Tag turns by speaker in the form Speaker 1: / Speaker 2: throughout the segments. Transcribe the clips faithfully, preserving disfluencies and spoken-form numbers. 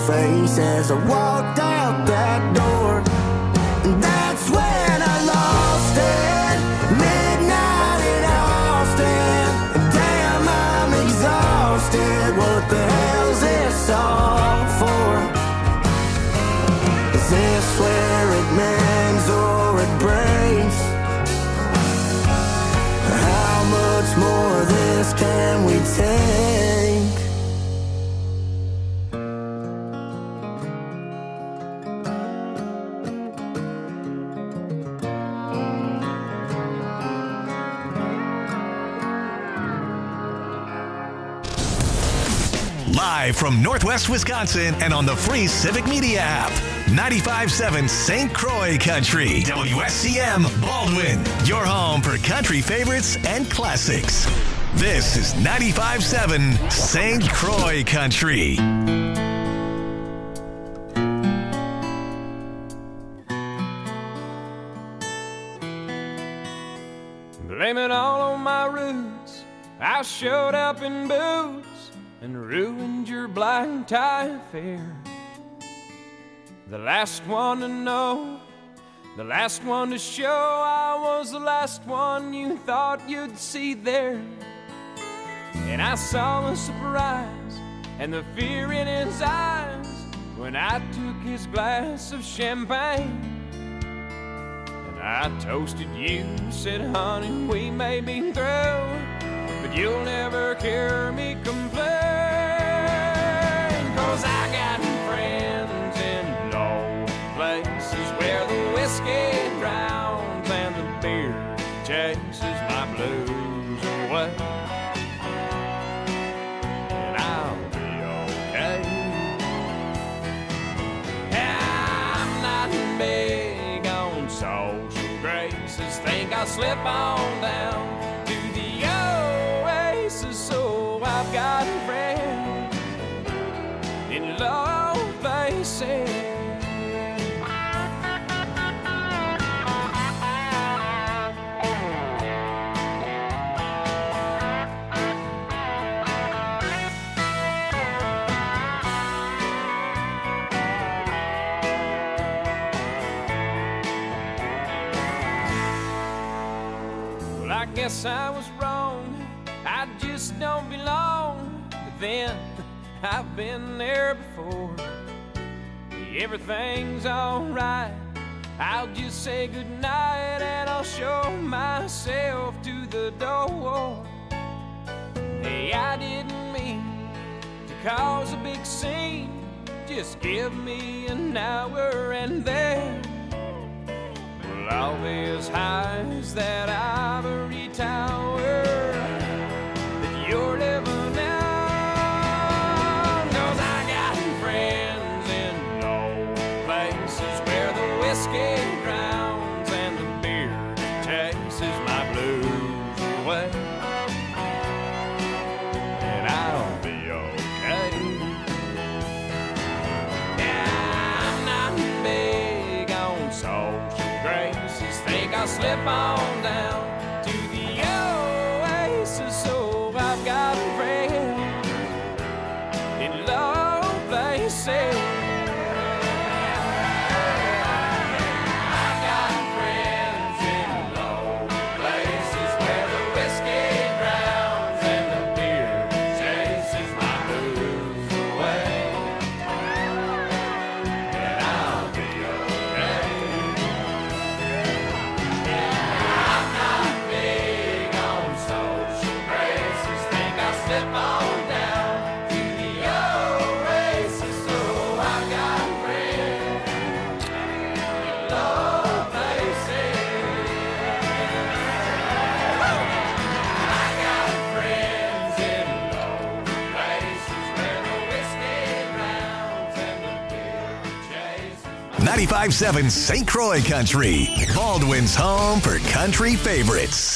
Speaker 1: face as I walked out that door. And that's when I lost it. Midnight in Austin. And damn, I'm exhausted. What the hell's this all for? Is this where it mends or it breaks? How much more of this can we take?
Speaker 2: Live from Northwest Wisconsin and on the free Civic Media app. ninety-five point seven Saint Croix Country. W S C M Baldwin. Your home for country favorites and classics. This is ninety-five point seven Saint Croix Country.
Speaker 3: Blame it all on my roots. I showed up in boots and ruined your black tie affair. The last one to know, the last one to show, I was the last one you thought you'd see there. And I saw the surprise and the fear in his eyes when I took his glass of champagne. And I toasted you, said, honey, we may be through, but you'll never hear me complain. Cause I got friends in low places where the whiskey drowns and the beer chases my blues away. And I'll be okay. I'm not big on social graces. Think I'll slip on down to the oasis. So I've got friends in low places. Well, I guess I was wrong. I just don't belong. But then I've been there before. Everything's alright. I'll just say goodnight and I'll show myself to the door. Hey, I didn't mean to cause a big scene. Just give me an hour and then we'll all be as high as that ivory tower that you're living in. Whiskey drowns and the beer chases my blues away. And I'll be okay. Yeah, I'm not big on social graces. Think I'll slip on down to the oasis. So I've got friends in low places.
Speaker 2: ninety-five point seven Saint Croix Country, Baldwin's home for country favorites.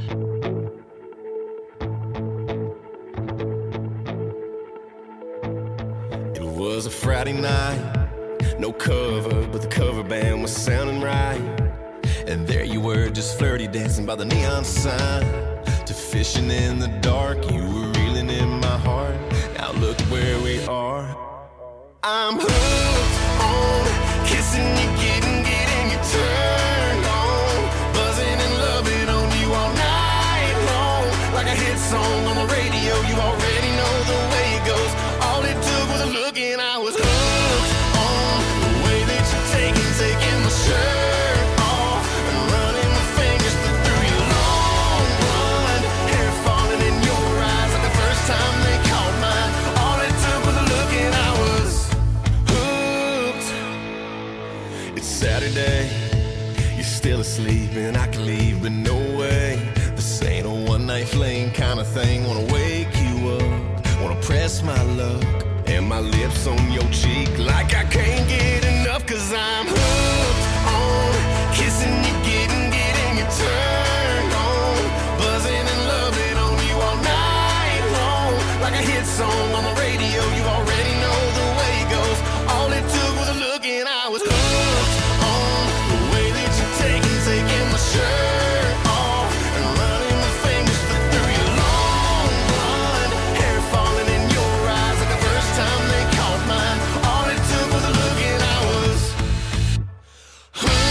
Speaker 4: It was a Friday night, no cover, but the cover band was sounding right. And there you were, just flirty, dancing by the neon sign. To fishing in the dark, you were reeling in my heart. Now look where we are. I'm hooked on kissing you, getting, getting you turned on, buzzing and loving on you all night long, like a hit song on the radio. You already know the way it goes. All it took was a look and I was hooked on the way that you're taking, taking my shirt off and running my fingers through your long blonde hair, falling in your eyes like the first time they caught mine. All it took was a look and I was hooked. It's Saturday, you're still asleep and I can leave, but no way. This ain't a one night fling kind of thing. Wanna wake you up, wanna press my luck and my lips on your cheek like I can't get enough, cause I'm hooked on kissing you, getting, getting you turned on, buzzing and loving on you all night long, like a hit song on the radio. You already know the way it goes. All it took was a look and I was hooked on the way that you're taking, taking my shirt off and running my fingers through your long blonde hair, falling in your eyes like the first time they caught mine. All it took was a look and I was hooked.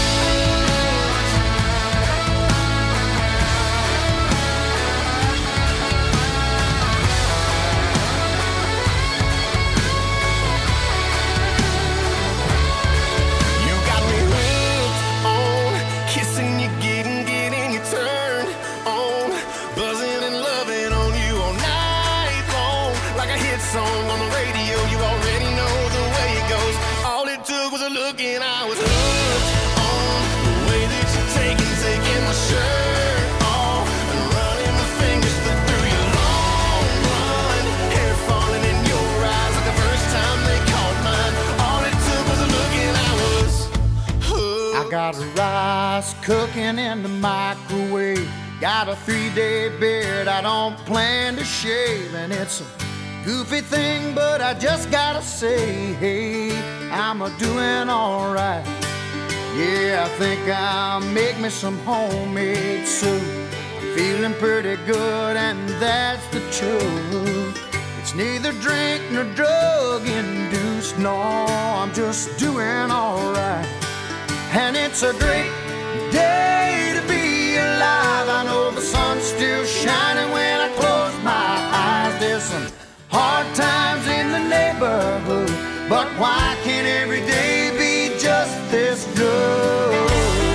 Speaker 4: You got me hooked on kissing you, getting, getting you turned on, buzzing and loving on you all night long, like a hit song on the radio. You already know the way it goes. All it took was a look and I was hooked on the way that you're taking, taking my shirt off and running my fingers through your long blonde hair, falling in your eyes like the first time they caught mine. All it took was a look and I was hooked.
Speaker 5: I got rice cooking in the microwave. Got a three-day beard I don't plan to shave, and it's a goofy thing, but I just gotta say, hey, I'm a doing all right. Yeah, I think I'll make me some homemade soup. I'm feeling pretty good, and that's the truth. It's neither drink nor drug induced. No, I'm just doing all right. And it's a great day to be alive. I know the sun's still shining when I close my eyes. There's some hard times in the neighborhood, but why can't every day be just this good?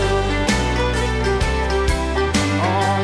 Speaker 5: Oh,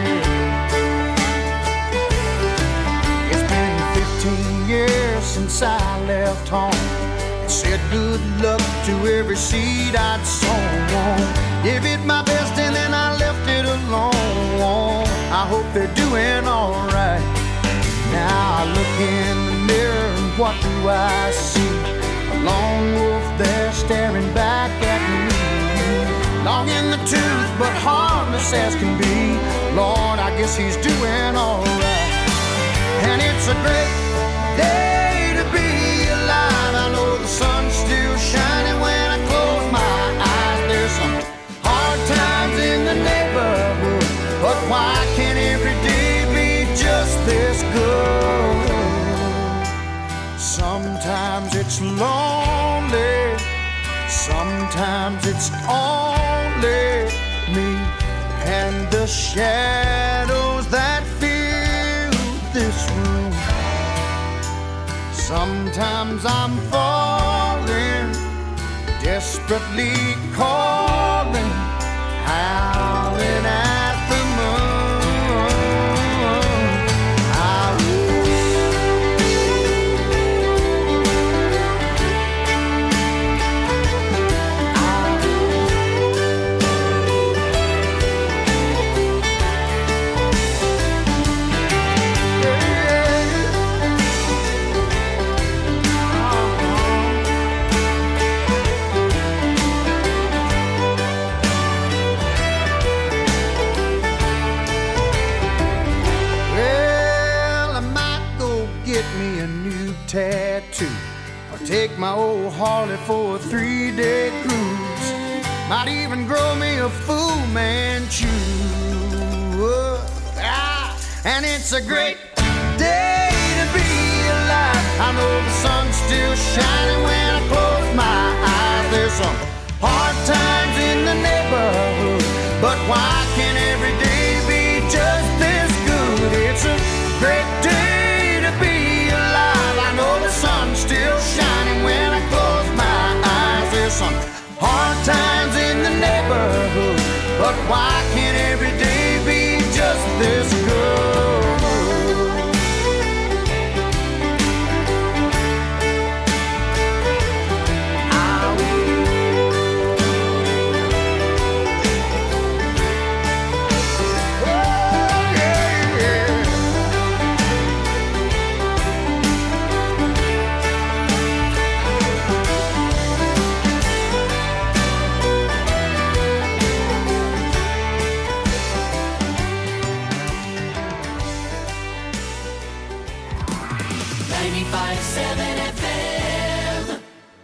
Speaker 5: yeah. It's been fifteen years since I left home. Said good luck to every seed I'd sown. Give it my best and then I left it alone. I hope they're doing all right. Now I look in the mirror and what do I see? A lone wolf there staring back at me. Long in the tooth but harmless as can be. Lord, I guess he's doing all right. And it's a great day to be alive. I know the sun's still shining when I close my eyes. There's some hard times in the neighborhood, but why can't every day be just this good? Sometimes it's lonely, sometimes it's only me and the shadows that fill this room. Sometimes I'm falling, desperately calling, howling at the moon. I tattoo, or take my old Harley for a three-day cruise. Might even grow me a Fu Manchu. Ah, and it's a great day to be alive. I know the sun's still shining when I why can't every day be just this good? It's a great day to be alive. I know the sun's still shining when I close my eyes. There's some hard times in the neighborhood, but why can't every day be just this good?
Speaker 1: ninety-five point seven F M.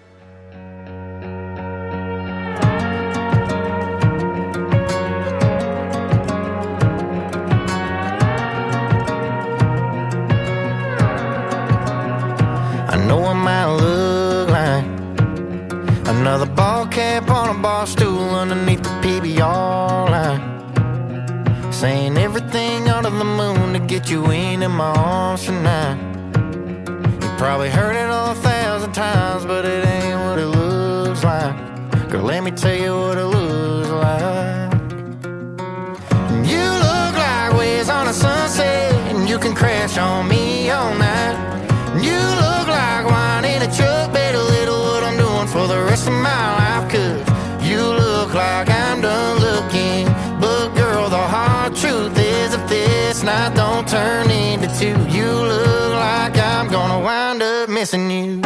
Speaker 6: I know I might look like another ball cap on a bar stool underneath the P B R line, saying everything under the moon to get you into my arms tonight. Probably heard it a thousand times, but it ain't what it looks like. Girl, let me tell you what it looks like. You look like waves on a sunset, and you can crash on me all night. You look like wine in a truck, better little what I'm doing for the rest of my life. Cause you look like I'm done looking, but girl, the hard truth is if this night don't turn into two, you look like I'm gonna wind up missing you.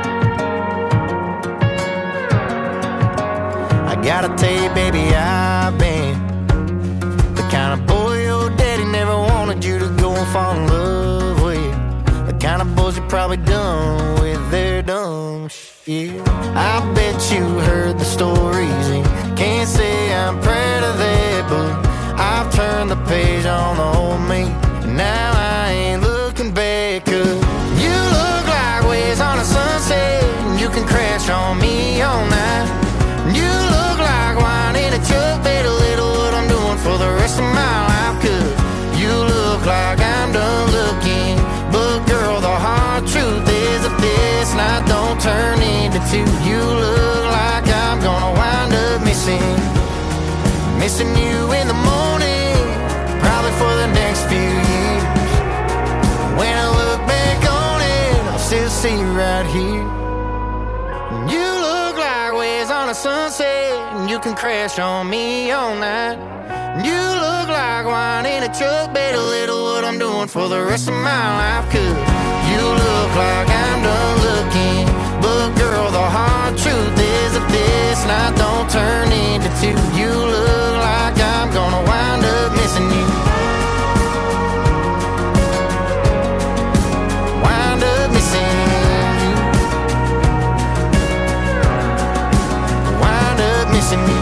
Speaker 6: I gotta tell you, baby, I've been the kind of boy your daddy never wanted you to go and fall in love with. The kind of boys you probably done with their dumb shit. I bet you heard the stories and can't say I'm proud of that, but I've turned the page on the old me, and now I ain't looking back. Cause you look like waves on a sunset, and you can crash on me all night. You look like wine in a truck, better little what I'm doing for the rest of my life. Cause you look like I'm done looking, but girl, the hard truth is if this night don't turn into two, you look like I'm gonna wind up missing Missing you in the morning, probably for the next few years. When I look back on it, I'll still see you right here. You look like waves on a sunset, and you can crash on me all night. You look like wine in a truck, better little what I'm doing for the rest of my life. Cause you look like I'm done looking, but girl, the hard truth is if this night don't turn into two, you look like I'm gonna wind up missing you. Wind up missing you. Wind up missing you.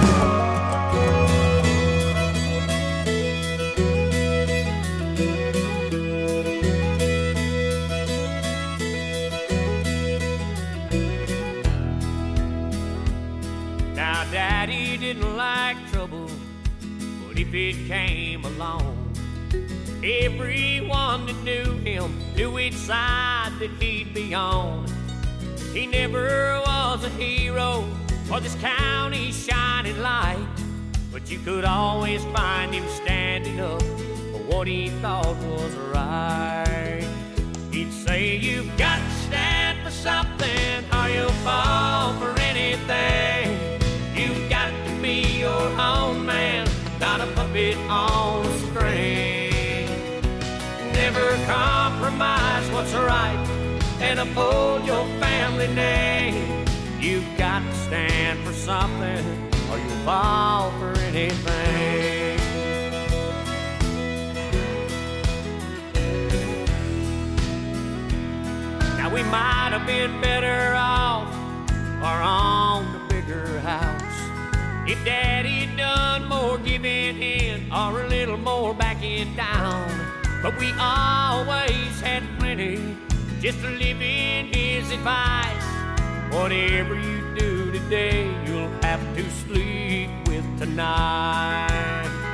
Speaker 3: Now, Daddy didn't like trouble, but if it came along, everyone that knew him knew which side that he'd be on. He never was a hero or this county's shining light, but you could always find him standing up for what he thought was right. He'd say, you've got to stand for something or you'll fall for anything. You've got to be your own man, not a puppet on a string. Never compromise what's right and uphold your family name. You've got to stand for something or you'll fall for anything. Now we might have been better off or on the bigger house if Daddy'd done more giving in or a little more backing down. But we always had plenty just to live in his advice. Whatever you do today, you'll have to sleep with tonight.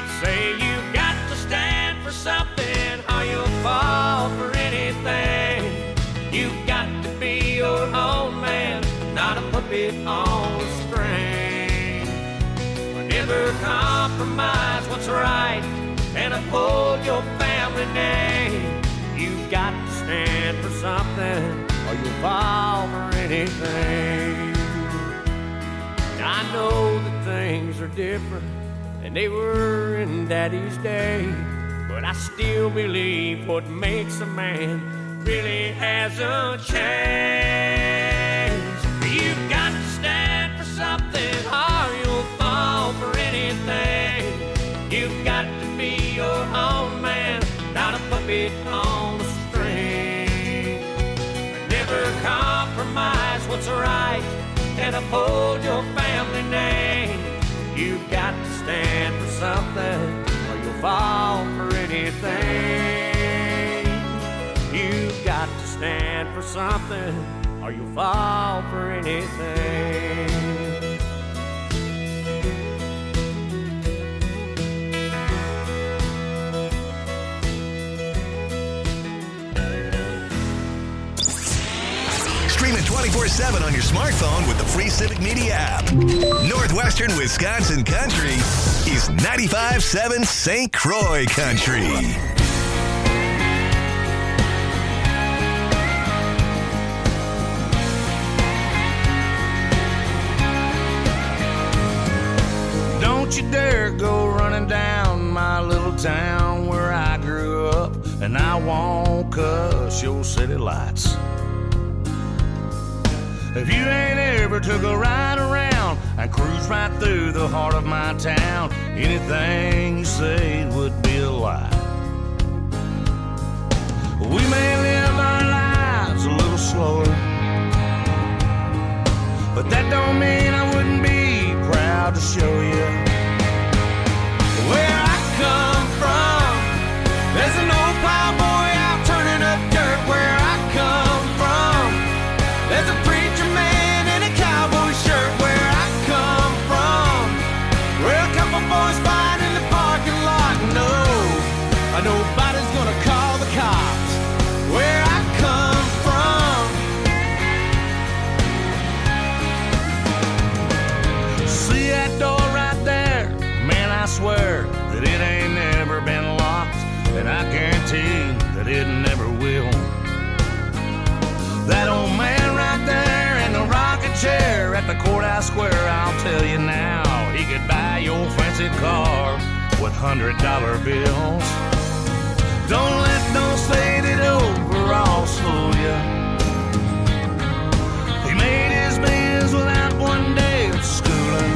Speaker 3: He'd say you got to stand for something or you'll fall for anything. You got to be your own man, not a puppet on a string. Never compromise what's right and uphold your family name. You got to stand for something or you'll fall for anything. I know that things are different than they were in Daddy's day, but I still believe what makes a man really hasn't changed. You've got to stand for something or you'll fall for anything. You've got to be your own man, not a puppet on a string. Never compromise what's right and uphold your family name. You've got to stand for something or you'll fall for anything. You've got to stand for something or you'll fall for anything.
Speaker 2: Stream it twenty-four seven on your smartphone with the free Civic Media app. Northwestern Wisconsin Country is ninety-five point seven Saint Croix Country.
Speaker 5: Don't you dare go running down my little town where I grew up, and I won't cuss your city lights. If you ain't ever took a ride around and cruise right through the heart of my town, anything you said would be a lie. We may live our lives a little slower, but that don't mean I wouldn't be proud to show you where I come from. There's an old plowboy out turning up dirt where I come from. There's a preacher man in a cowboy shirt where I come from. Where a couple boys fight in the parking lot. No, nobody's gonna call the cops where I come from. See that door right there? Man, I swear that it ain't never been locked, and I guarantee that it never will. That old man right there in the rocking chair at the courthouse square, I'll tell you now, he could buy your fancy car with hundred dollar bills. Don't let those faded overalls fool you. He made his bills without one day of schooling.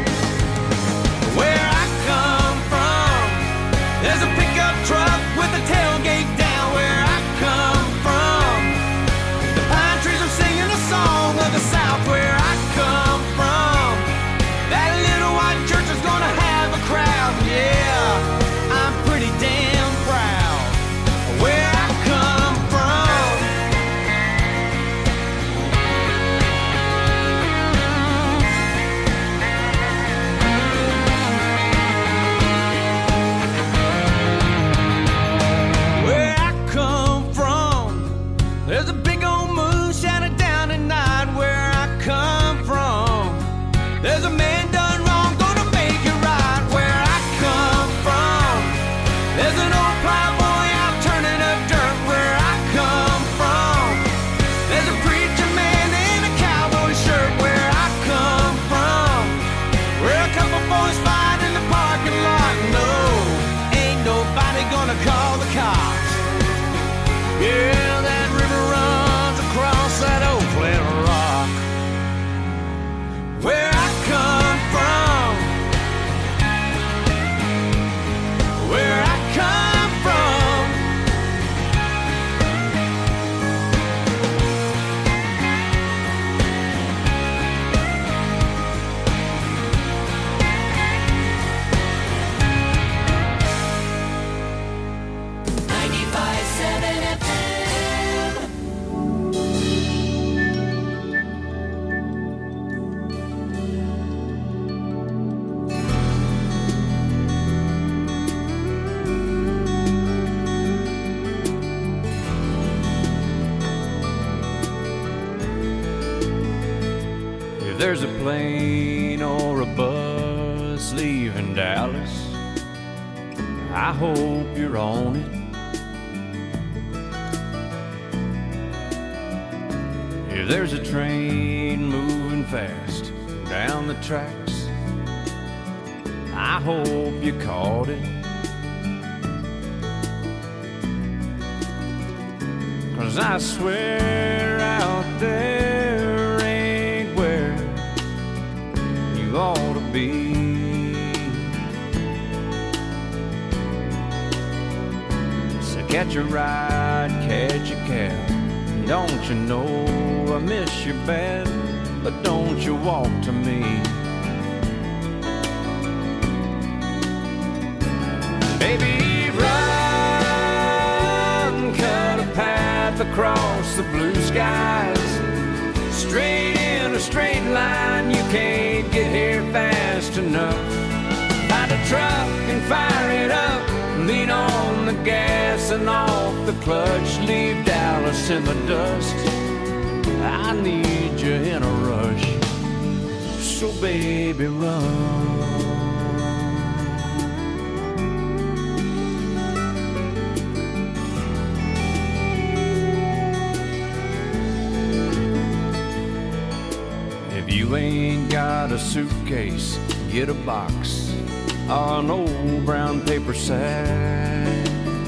Speaker 5: Where I come from, there's a pickup truck with a tailgate down where I come from. The pine trees are singing a song of the South where I come from. That little white church is gonna have a crowd, yeah, I'm pretty damn proud where I come from.
Speaker 3: there's a plane or a bus leaving Dallas, I hope you're on it. If there's a train moving fast down the tracks, I hope you caught it. 'Cause I swear out there ain't where you ought to be. So catch a ride, catch a cab. Don't you know I miss you bad, but don't you walk to me. Baby, run, cut a path across the blue skies, straight in a straight line, you can't get here fast enough. Find a truck and fire it up, lean on the gas and off the clutch, leave Dallas in the dust. I need you in a rush, so baby run. If you ain't got a suitcase, get a box or an old brown paper sack.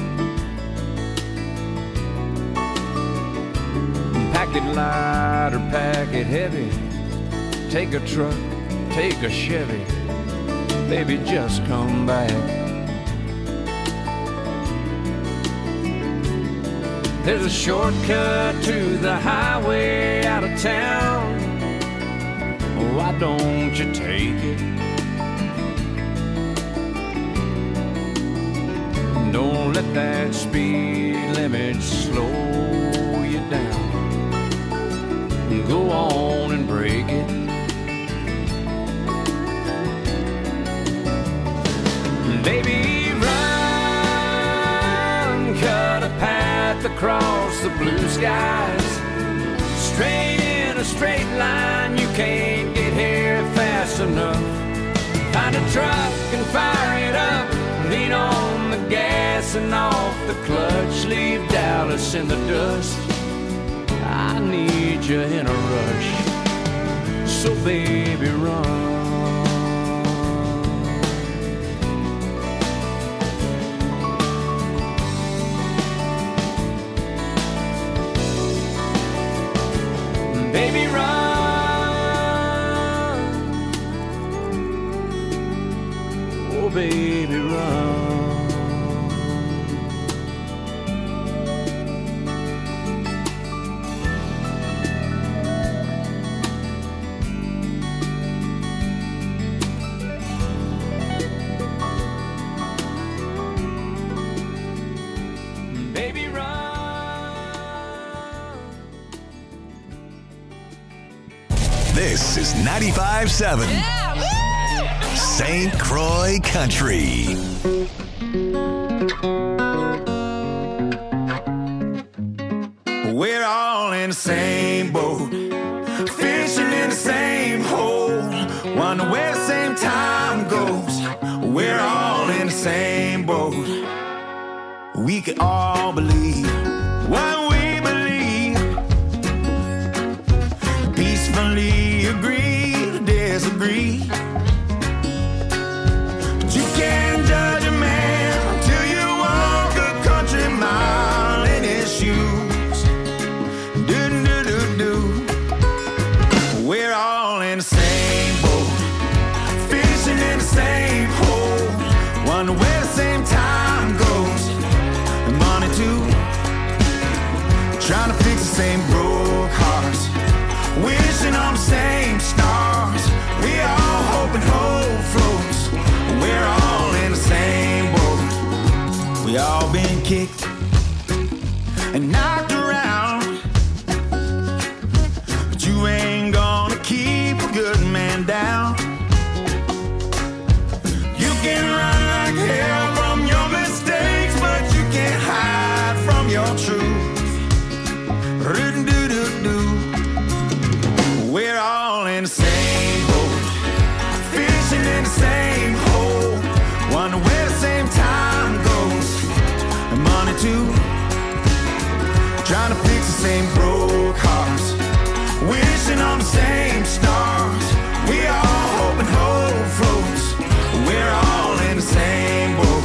Speaker 3: Pack it light or pack it heavy. Take a truck, take a Chevy. Baby, just come back. There's a shortcut to the highway out of town. Why don't you take it? Don't let that speed limit slow you down. Go on and break it. Baby, run, cut a path across the blue skies, straight in a straight line, you can't get here fast enough. Find a truck and fire it up, lean on the gas and off the clutch, leave Dallas in the dust. I need you in a rush, so baby run. Baby run, oh baby run.
Speaker 2: This is ninety-five seven
Speaker 7: Yeah,
Speaker 2: Saint Croix Country.
Speaker 1: We're all in the same boat, fishing in the same hole, wonder where the same time goes. We're all in the same boat. We can all believe what we believe, peacefully agree to disagree. But you can't judge a man until you walk a country mile in his shoes. Do do do do. We're all in the same boat, fishing in the same hole, wonder where the same time goes. And money too, trying to fix the same broke hearts, wishing on the same stars. We all hope and hope floats. We're all in the same boat. We all been kicked and knocked around, but you ain't gonna keep a good man down. You can run like hell from your mistakes, but you can't hide from your truth. Do do do do. We're all in the same on the same stars. We all hope and hope floats. We're all in the same boat.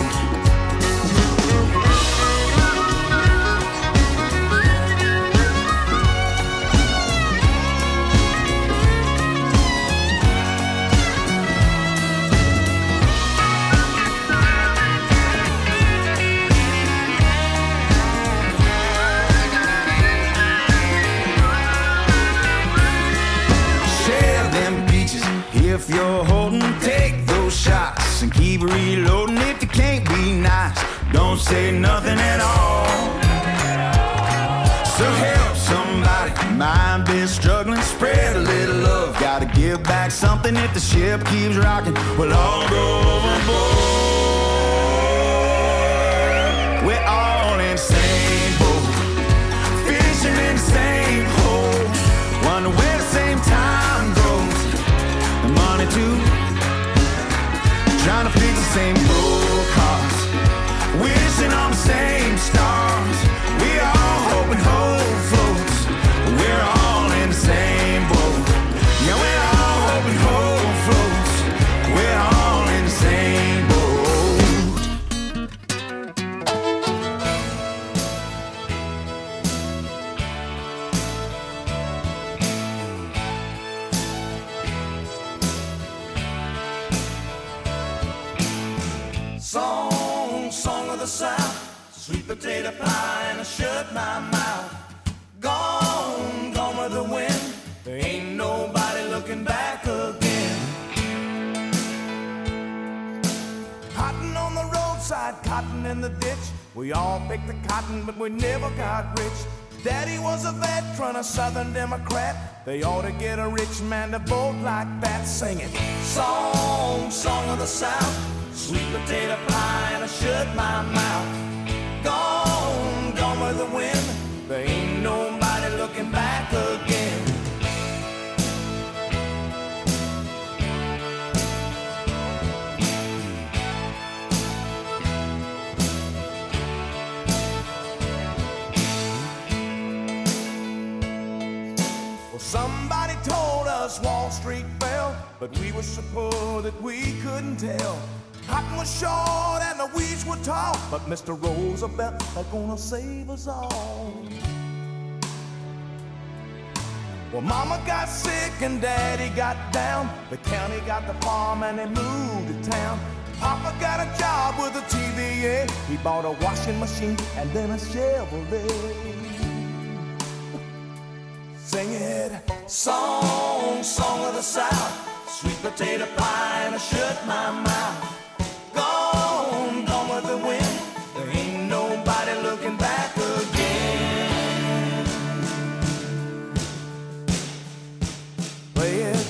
Speaker 1: If you're holding, take those shots and keep reloading. If you can't be nice, don't say nothing at all. So help somebody, mind be struggling, spread a little love. Gotta give back something if the ship keeps rocking. We'll all go overboard. We're all in the same boat, fishing in the same hole, wonder where the same time goes. Money too, trying to fix the same broke hearts, wishing on the same stars. We all hope and hope floats. We're all in the same boat. Yeah, we're all hope and hope floats. We're all in the same boat. Song, song of the South, sweet potato pie and I shut my mouth. Gone, gone with the wind, there ain't nobody looking back again. Cotton on the roadside, cotton in the ditch. We all picked the cotton, but we never got rich. Daddy was a veteran, a Southern Democrat. They ought to get a rich man to vote like that, singing song, song of the South, sweet potato pie and I shut my mouth. Gone, gone with the wind, there ain't nobody looking back again. Well, somebody told us Wall Street fell, but we were so poor that we couldn't tell. Cotton was short and the weeds were tall, but Mister Roosevelt is gonna save us all. Well, Mama got sick and Daddy got down. The county got the farm and they moved to town. Papa got a job with a T V A. He bought a washing machine and then a Chevrolet. Sing it, song, song of the South, sweet potato pie and I shut my mouth. Gone, gone with the wind, there ain't nobody looking back again. Play it.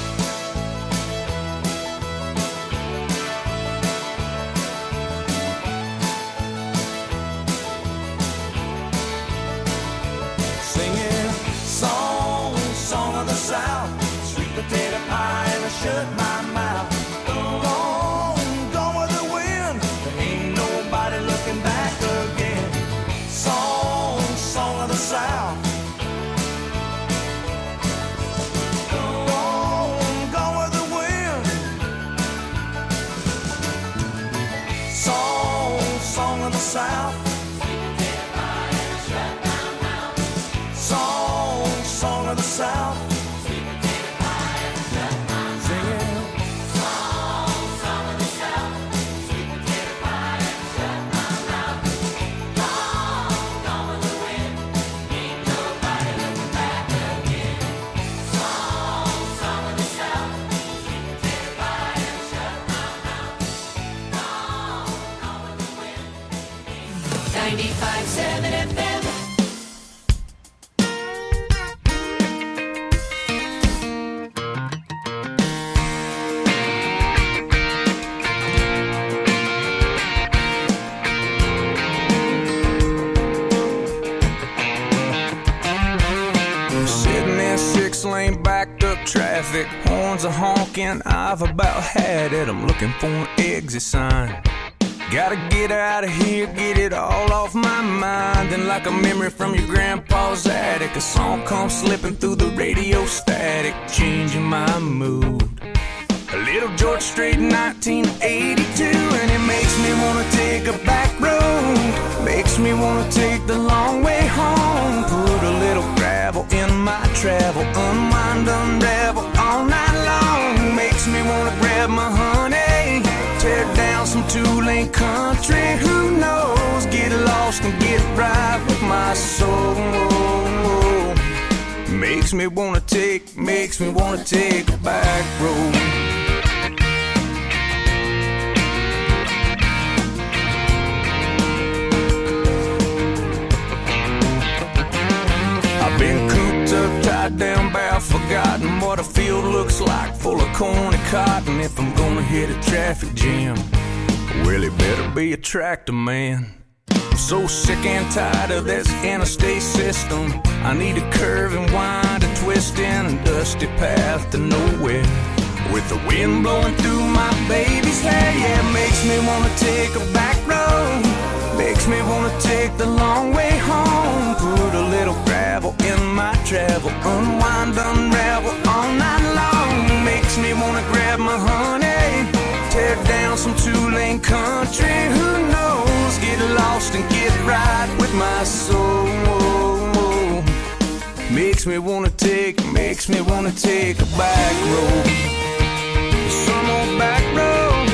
Speaker 1: Sing it, song, song of the South, sweet potato pie and I shut my mouth. South. Gone, gone with the wind. Song, song of the South. Song, song of the South.
Speaker 7: ninety-five seven F M.
Speaker 3: Sitting there, six lane backed up traffic, horns are honking, I've about had it. I'm looking for an exit sign. Gotta get out of here, get it all off my mind. And like a memory from your grandpa's attic, a song comes slipping through the radio static, changing my mood. A little George Strait in nineteen eighty-two, and it makes me wanna take a back road. Makes me wanna take the long way home. Put a little gravel in my travel, unwind, unravel all night long. Makes me wanna grab my honey, tear down some two-lane country. Who knows? Get lost and get right with my soul. Makes me wanna take, makes me wanna take a back road. I've been cooped up, tied down, bound, forgotten what a field looks like, full of corn and cotton. If I'm gonna hit a traffic jam, well, it better be a tractor man. I'm so sick and tired of this interstate system. I need a curve and wind, a twist in a dusty path to nowhere, with the wind blowing through my baby's hair. Yeah, it makes me wanna take a back road. Makes me wanna take the long way home. Put a little gravel in my travel, unwind, unravel all night long. Makes me wanna grab my honey, tear down some two-lane country. Who knows? Get lost and get right with my soul. Makes me wanna take, makes me wanna take a back road. Some old back road.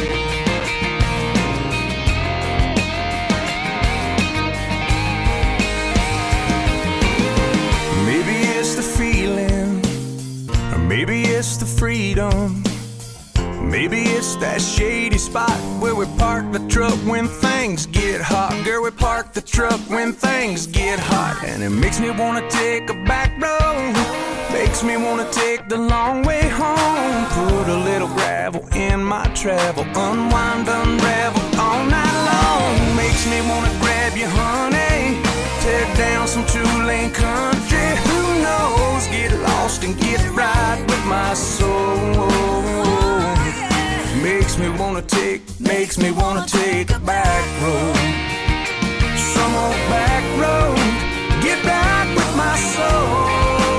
Speaker 3: Maybe it's the feeling, or maybe it's the freedom. Maybe it's that shady spot where we park the truck when things get hot. Girl, we park the truck when things get hot. And it makes me wanna take a back road. Makes me wanna take the long way home. Put a little gravel in my travel, unwind, unravel all night long. Makes me wanna grab you, honey, tear down some two-lane country. Who knows? Get lost and get right with my soul. Makes me wanna take, makes me wanna take a back road. Some old back road, get back with my soul.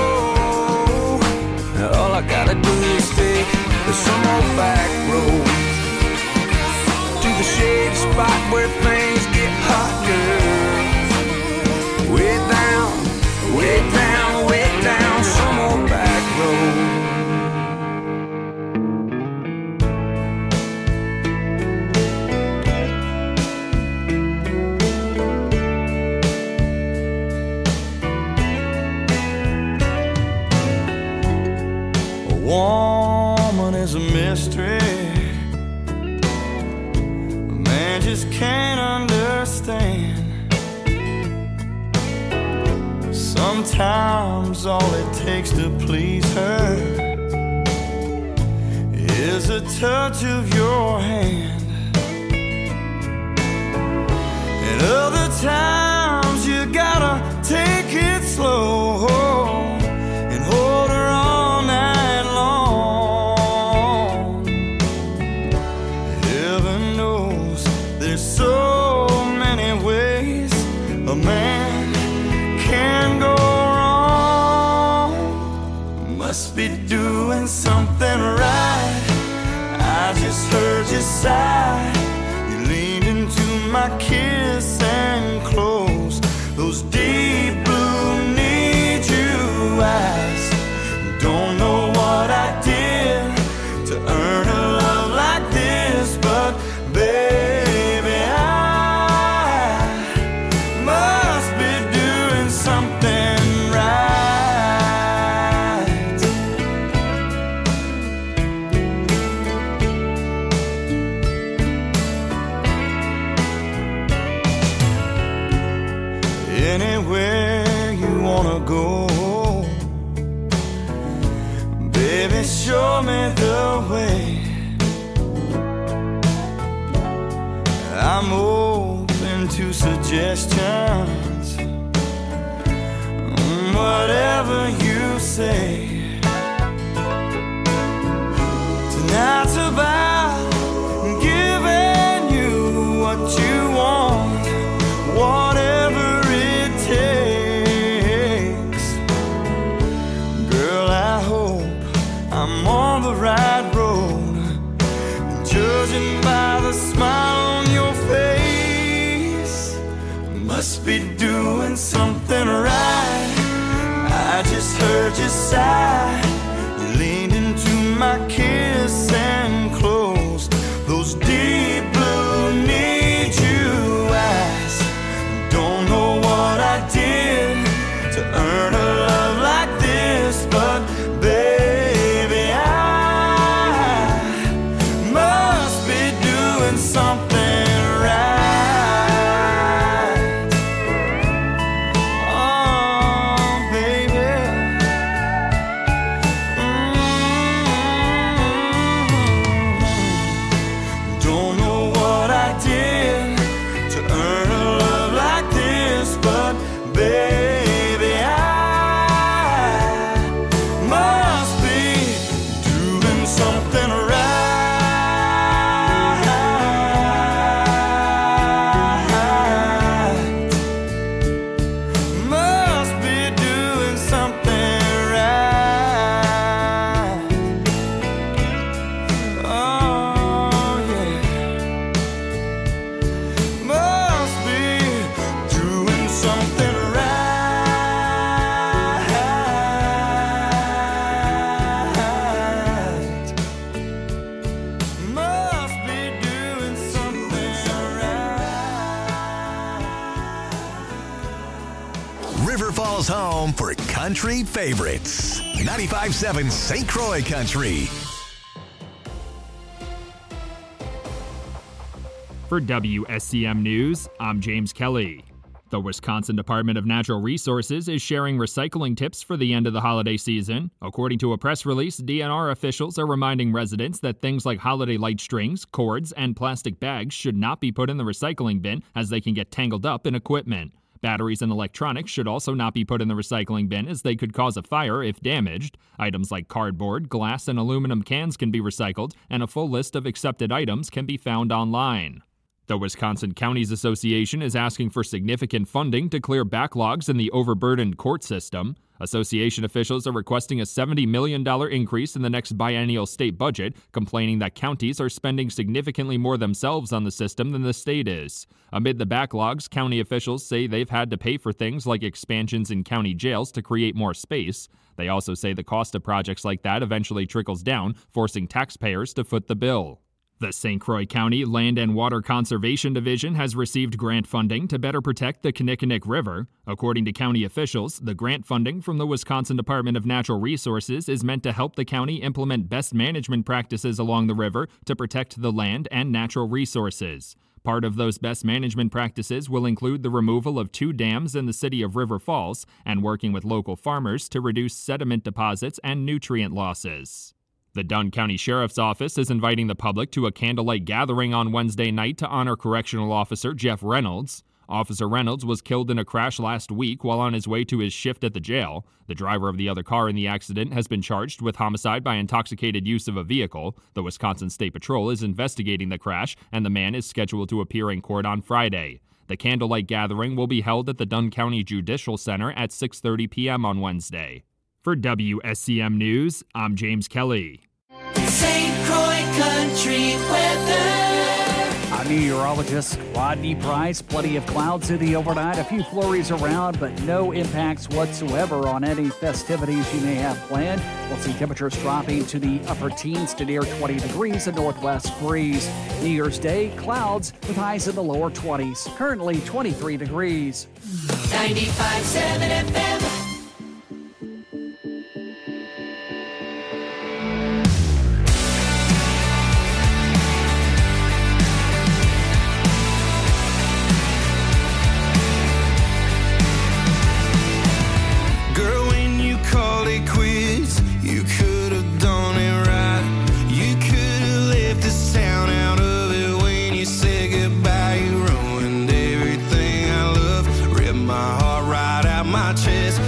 Speaker 3: All I gotta do is take some old back road to the shady spot where things get hot, girl. Way down, way down, way down, some old back road.
Speaker 8: Woman is a mystery, a man just can't understand. Sometimes all it takes to please her is a touch of your hand, and other times you gotta take it slow and hold her all night long. Heaven knows there's so many ways a man can go wrong. Must be doing something right. I just heard you sigh. You leaned into my kiss and closed those deep blue need you eyes. Don't know what I did to earn a love like this, but baby, I must be doing something right. Anywhere you wanna go, baby, show me the way. I'm open to suggestions, whatever you say. Tonight's about giving you what something right. I just heard you sigh. You leaned into my kiss and closed those deep blue need you eyes. Don't know what I did to earn a love like this, but baby, I must be doing something right. Oh, baby. Mm-hmm. Don't know what I did to earn a love like this, but baby, I must be doing something right. Must be doing something right. Oh, yeah. Must be doing something right. Must be doing something right.
Speaker 2: River Falls home for country favorites. ninety-five point seven Saint Croix Country.
Speaker 9: For W S C M News, I'm James Kelly. The Wisconsin Department of Natural Resources is sharing recycling tips for the end of the holiday season. According to a press release, D N R officials are reminding residents that things like holiday light strings, cords, and plastic bags should not be put in the recycling bin as they can get tangled up in equipment. Batteries and electronics should also not be put in the recycling bin as they could cause a fire if damaged. Items like cardboard, glass, and aluminum cans can be recycled, and a full list of accepted items can be found online. The Wisconsin Counties Association is asking for significant funding to clear backlogs in the overburdened court system. Association officials are requesting a seventy million dollars increase in the next biennial state budget, complaining that counties are spending significantly more themselves on the system than the state is. Amid the backlogs, county officials say they've had to pay for things like expansions in county jails to create more space. They also say the cost of projects like that eventually trickles down, forcing taxpayers to foot the bill. The Saint Croix County Land and Water Conservation Division has received grant funding to better protect the Kinnickinnic River. According to county officials, the grant funding from the Wisconsin Department of Natural Resources is meant to help the county implement best management practices along the river to protect the land and natural resources. Part of those best management practices will include the removal of two dams in the city of River Falls and working with local farmers to reduce sediment deposits and nutrient losses. The Dunn County Sheriff's Office is inviting the public to a candlelight gathering on Wednesday night to honor correctional officer Jeff Reynolds. Officer Reynolds was killed in a crash last week while on his way to his shift at the jail. The driver of the other car in the accident has been charged with homicide by intoxicated use of a vehicle. The Wisconsin State Patrol is investigating the crash, and the man is scheduled to appear in court on Friday. The candlelight gathering will be held at the Dunn County Judicial Center at six thirty p.m. on Wednesday. For W S C M News, I'm James Kelly.
Speaker 7: Saint Croix Country weather.
Speaker 10: I'm meteorologist Rodney Price. Plenty of clouds in the overnight, a few flurries around, but no impacts whatsoever on any festivities you may have planned. We'll see temperatures dropping to the upper teens to near twenty degrees, a northwest breeze. New Year's Day, clouds with highs in the lower twenties. Currently twenty-three degrees.
Speaker 7: ninety-five point seven F M.
Speaker 8: My chest,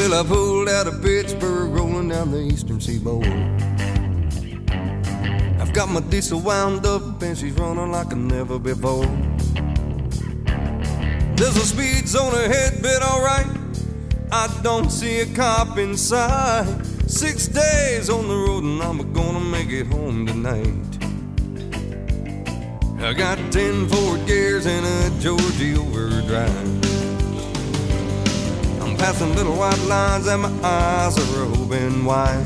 Speaker 8: Well, I pulled out of Pittsburgh, rolling down the eastern seaboard. I've got my diesel wound up and she's running like never before. There's a speed zone ahead, but alright, I don't see a cop inside. Six days on the road and I'm gonna make it home tonight. I got ten forward gears and a Georgie overdrive. I'm passing little white lines and my eyes are open wide.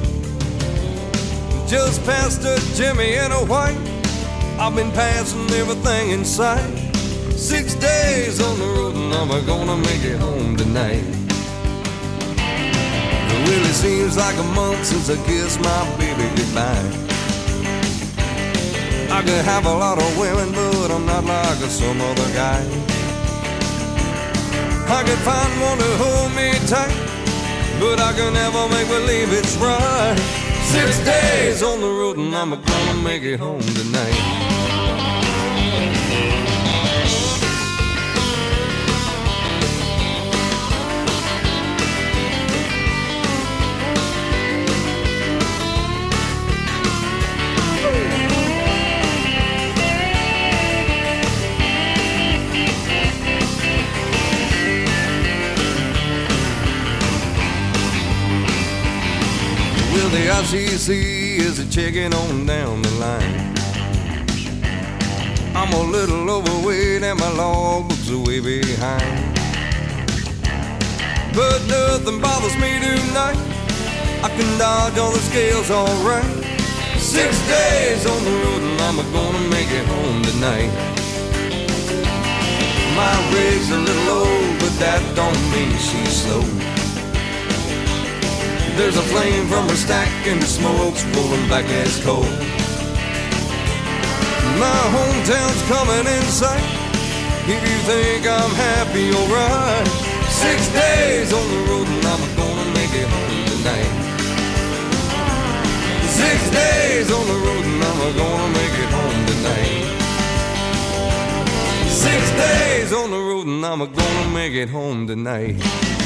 Speaker 8: Just past a Jimmy and a white, I've been passing everything in sight. Six days on the road and I'm gonna make it home tonight. It really seems like a month since I kissed my baby goodbye. I could have a lot of women, but I'm not like some other guy. I could find one to hold me tight, but I can never make believe it's right. Six days on the road and I'm gonna make it home tonight. The I C C is a checking on down the line. I'm a little overweight and my logbook's way behind, but nothing bothers me tonight. I can dodge all the scales alright. Six days on the road and I'm gonna make it home tonight. My rig's a little old, but that don't mean she's slow. There's a flame from her stack and the smoke's rolling back as coal. My hometown's coming in sight. If you think I'm happy, alright. Six days on the road and I'm gonna make it home tonight. Six days on the road and I'm gonna make it home tonight. Six days on the road and I'm gonna make it home tonight.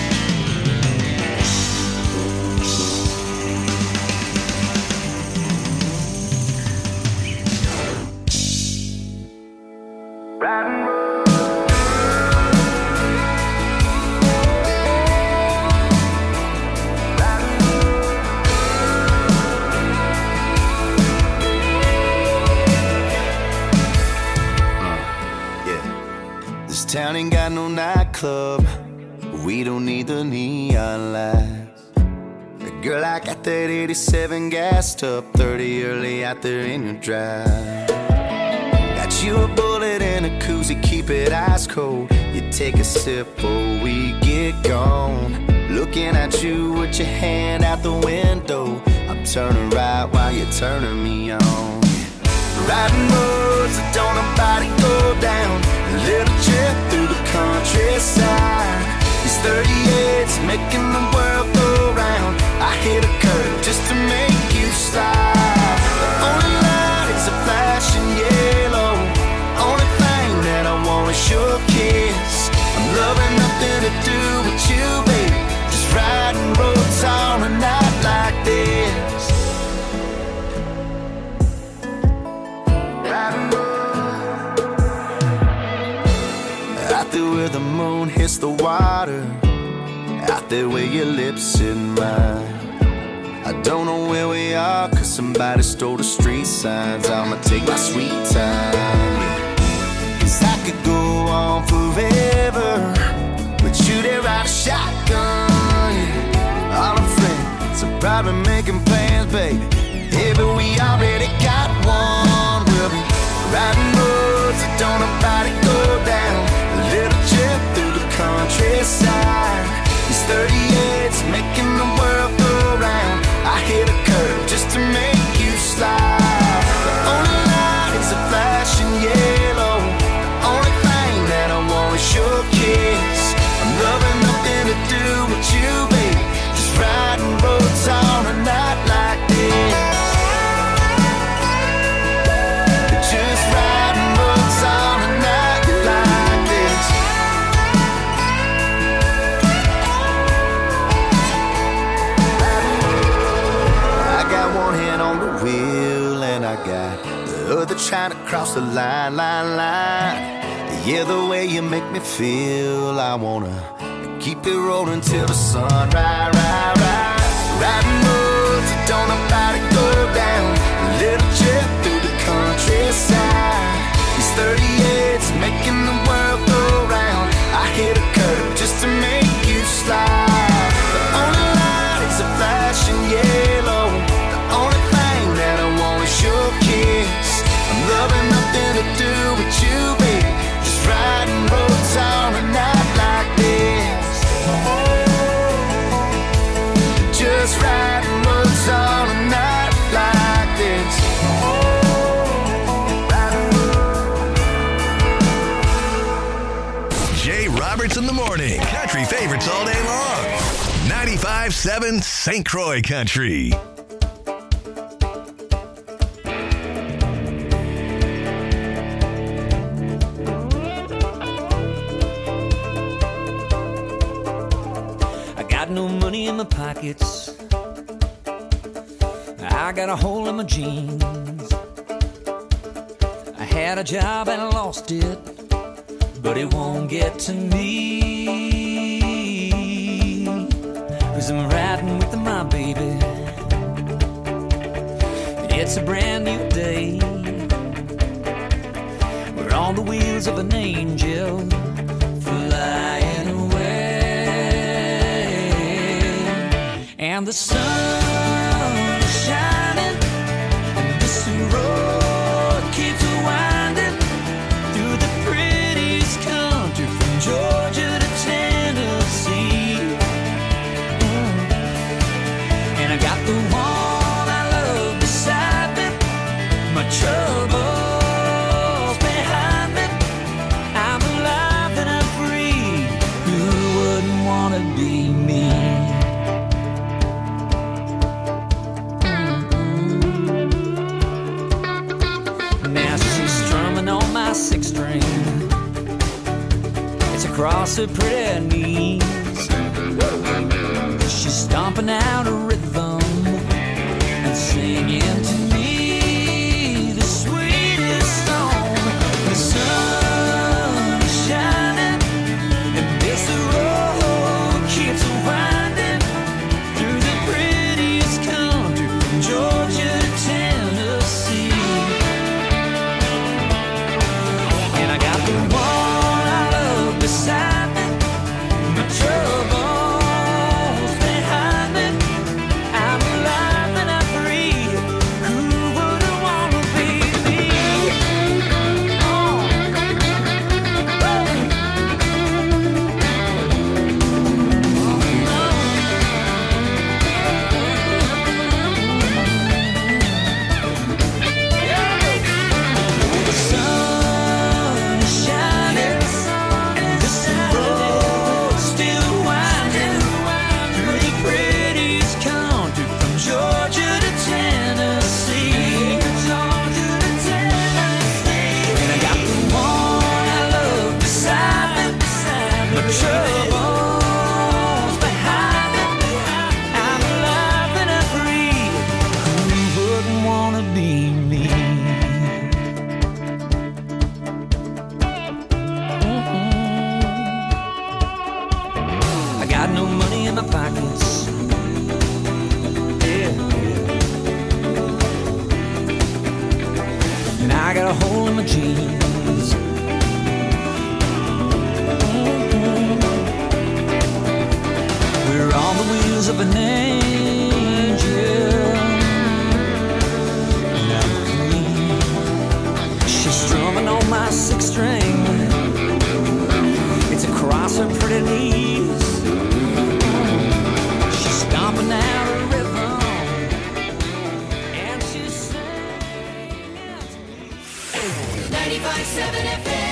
Speaker 6: Town ain't got no nightclub, we don't need the neon lights. Girl, I got that eighty-seven gassed up, thirty early out there in your drive. Got you a bullet and a koozie, keep it ice cold. You take a sip before we get gone. Looking at you with your hand out the window, I'm turning right while you're turning me on. Riding roads that don't nobody go down, a little trip through the countryside. These thirty-eights making the world go round. I hit a curve just to make you slide. The only light is a flashing yellow. Only thing that I want is your kiss. I'm loving nothing to do with you, baby. Just riding roads on a night like this. Out there where the moon hits the water, out there where your lips hit mine. I don't know where we are, cause somebody stole the street signs. I'ma take my sweet time, yeah. Cause I could go on forever with you there ride a shotgun, yeah. All our friends are probably making plans, baby. Yeah, but we already got one. We'll be riding roads that don't nobody go down, a little trip through the countryside. These thirty-eights making the world go round. I hit a curve just to make you slide. The only light is a flashing yellow. The only thing that I want is your kiss. I'm loving nothing to do with you, baby. Just riding roads on a night like this. Just riding roads on a night like this. wheel, and I got the other trying to cross the line, line, line. Yeah, the way you make me feel, I wanna keep it rolling till the sun, ride, ride, ride. Riding roads that don't nobody go down. A little trip through the countryside. These thirty-eights making the world go round. I hit a curve just to make you slide. The only light is a flashing yellow. The only thing that I want is your kiss. I'm loving nothing to do with you, baby. Just riding roads on a night like this. Just riding roads on a night like this.
Speaker 2: Jay Roberts in the morning. Country favorites all day long. ninety-five point seven Saint Croix Country.
Speaker 11: I got no money in my pockets. I got a hole in my jeans. I had a job and I lost it, but it won't get to me, 'cause I'm riding with my baby. It's a brand new day. We're on the wheels of an angel flying away, and the sun is shining, and this road keeps winding through the prettiest country from Georgia to Tennessee. Mm. And I got the one I love beside me, my troubles behind me. I'm alive and I'm free. Who wouldn't want to be me? Mm-mm. Now she's strumming on my six string. It's across her pretty knees. She's stomping out a rhythm and singing to me the sweetest song. The sun is shining, and this road keeps winding through the prettiest country from Georgia to Tennessee. And I got the one I love beside me, my troubles behind me. I'm alive and I'm free. Who wouldn't want to be me? Oh. The sun is shining, and this road still winding through the prettiest country from Georgia to Tennessee. And I got the one I love beside me, my troubles behind me. I'm alive and I'm free. Who wouldn't want to be me? I got no money in my pockets. Yeah, yeah. And I got a hole in my jeans. Mhm. We're on the wheels of an angel. And I'm free. She's strumming on my six string. It's across her pretty knees. She's stomping out a rhythm, and she's singing to me.
Speaker 7: ninety-five point seven F M.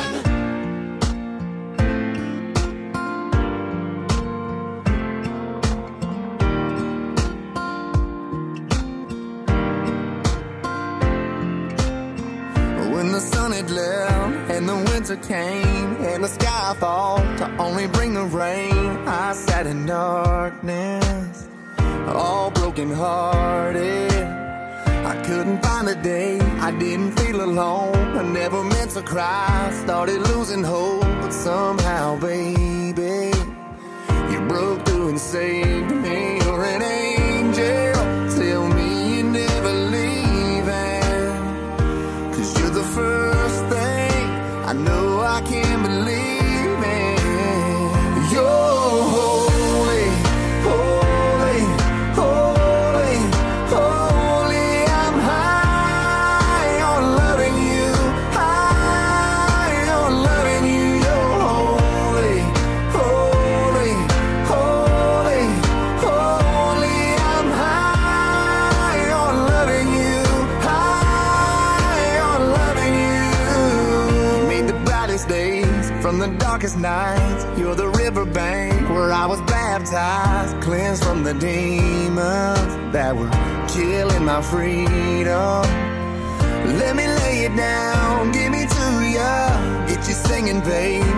Speaker 1: When the sun had left and the winter came and the sky fall to only bring the rain, I sat in darkness, all broken hearted. I couldn't find a day I didn't feel alone. I never meant to cry, started losing hope. But somehow, baby, you broke through and saved me. You're an angel. Tell me you're never leaving, 'cause you're the first thing I know I can believe in. You're holy, holy, holy, holy. I'm high on loving you, high on loving you. You're holy, holy, holy, holy. I'm high on loving you, high on loving you. You made the brightest days from the darkest nights. You're the riverbank where I was baptized, cleansed from the demons that were killing my freedom. Let me lay it down, give me to ya, get you singing, babe.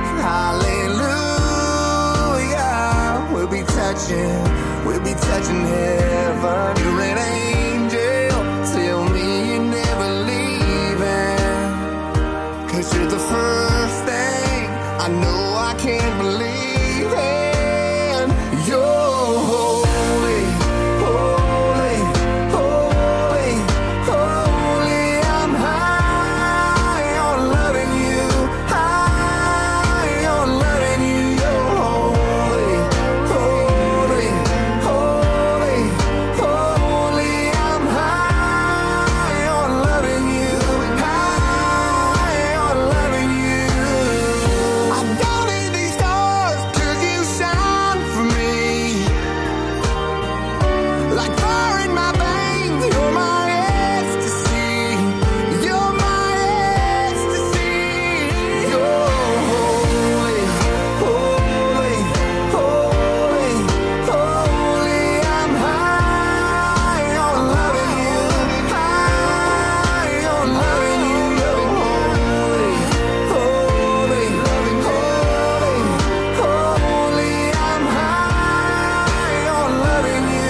Speaker 1: Hallelujah. We'll be touching, we'll be touching heaven. You're an angel. Tell me you're never leaving, 'cause you're the first thing I know I can't believe in. You're holy, holy, holy, holy. I'm high on loving you, high on loving you. You're holy, holy, holy, holy. I'm high on loving you, high on loving you. I don't need these stars 'cause you shine for me. Like fire in my veins, you're my ecstasy. You're my ecstasy. You're holy, holy, holy, holy. I'm high on loving you, high on loving you. You're holy, holy, holy, holy. I'm high on loving you,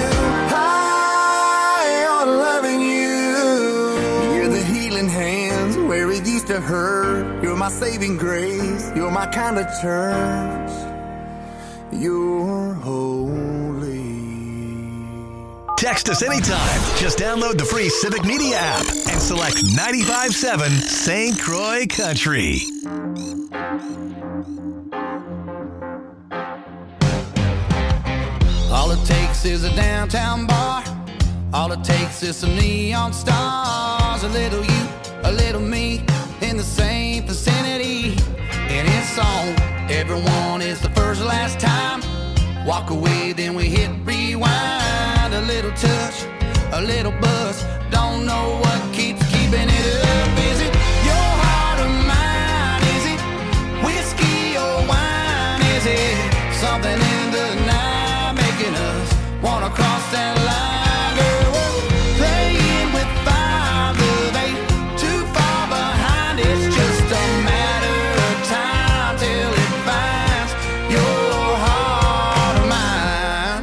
Speaker 1: high on loving you. You're the healing hands where it used to hurt. You're my saving grace. You're my kind of church. You're holy.
Speaker 2: Text us anytime. Just download the free Civic Media app and select ninety-five point seven Saint Croix Country.
Speaker 5: All it takes is a downtown bar. All it takes is some neon stars. A little you, a little me, in the same vicinity. And it's on. Everyone is the first last time. Walk away, then we hit rewind. A little touch, a little buzz. Don't know what keeps keeping it up. Is it your heart or mine? Is it whiskey or wine? Is it something in the night making us wanna cross that line? Girl, we're playing with fire, love ain't too far behind. It's just a matter of time till it finds your heart or mine.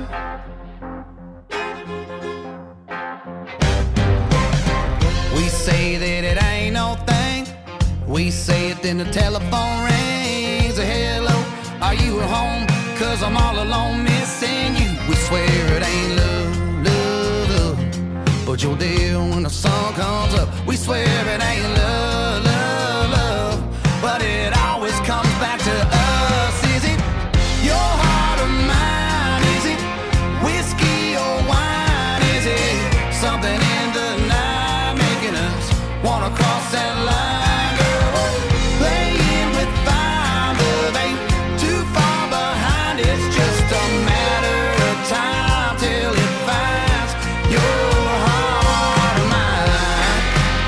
Speaker 5: We say that it ain't no thing. We say it, then the telephone rings. A hello, are you at home? 'Cause I'm all alone missing you. We swear it ain't love, love, love, but you're there when the sun comes up. We swear it ain't love, love, love, but it always comes back to us. Is it your heart or mine? Is it whiskey or wine? Is it something in the night making us wanna cross that line? Girl, we're playing with fire, love ain't too far behind. It's just a matter of time till it finds your heart or mine.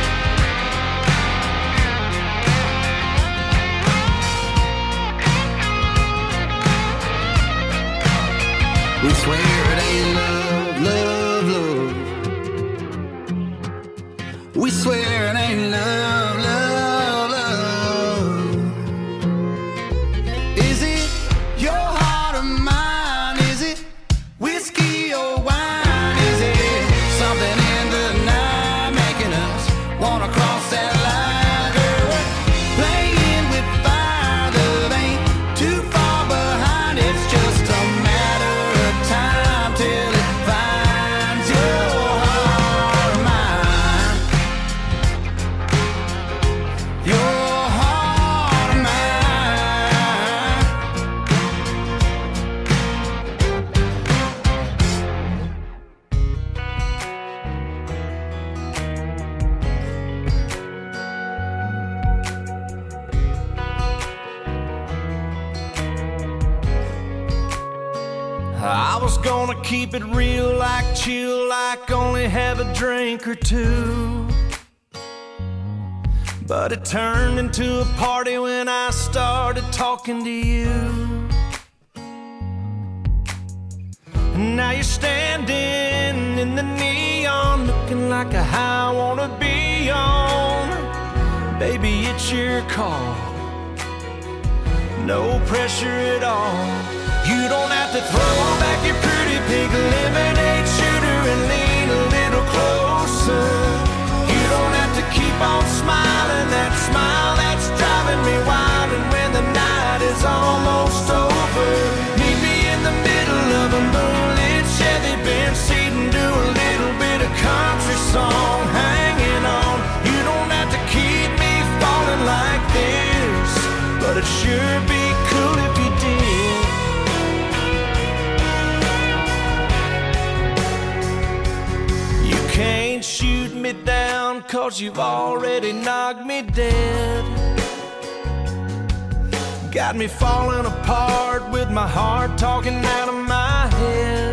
Speaker 5: We swear it ain't love, love, love. We swear it ain't love, love, love. Is it your heart or mine? Is it whiskey or wine? Is it something in the night
Speaker 12: gonna keep it real, like chill, like only have a drink or two. But it turned into a party when I started talking to you. And now you're standing in the neon, looking like a high I wanna be on. Baby, it's your call, no pressure at all. You don't have to throw back your pretty pink lemonade shooter and lean a little closer. You don't have to keep on smiling, that smile that's driving me wild. And when the night is almost over, meet me in the middle of a moonlit Chevy Benz seat and do a little bit of country song, hanging on. You don't have to keep me falling like this, but it sure be cool if you did. You can't shoot me down, cause you've already knocked me dead. Got me falling apart with my heart talking out of my head.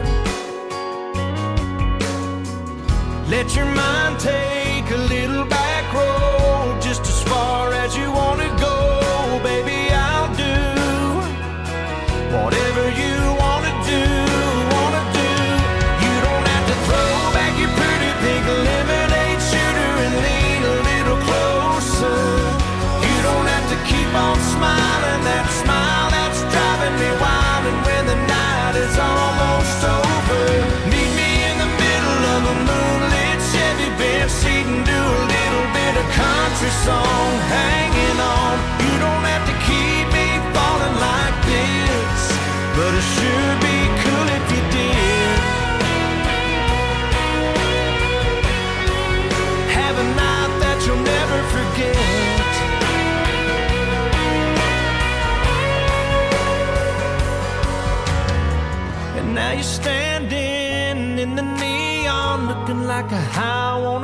Speaker 12: Let your mind take a little back road, just as far as you want to go. Baby, I'll do whatever you want to do, want to do. You don't have to throw back your pretty pink lemonade shooter and lean a little closer. You don't have to keep on smiling, that smile that's driving me wild. And when the night is almost over, meet me in the middle of a moonlit Chevy Benz seat and do a little bit of country song, hanging on. You don't have to keep me falling like this, but it sure be cool if you did. Have a night that you'll never forget. And now you're standing in the neon, looking like a high I wanna